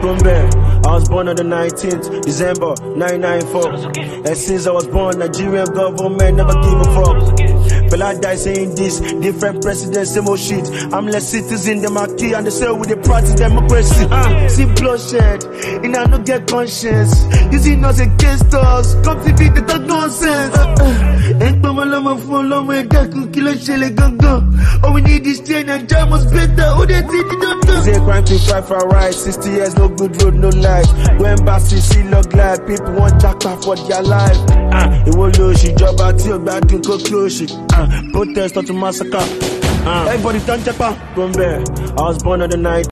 Bombay. I was born on the 19th December 1994. And since I was born, Nigerian government never give a fuck. But I die saying this, different presidents, same old shit. I'm less citizen than my key, and they say with the practice democracy. See bloodshed, and I don't get conscience. Using us against us, come to me, they talk nonsense. All we need is change, and jam was better. Who they think they don't know? Say crime to fight for right, 60 years, no good road, no life. When embassy, see look like people want jackpot for their life. It won't lose, she job out till back to go close shit. Protest not to massacre. Everybody done jackpot. Bombay. I was born on the night.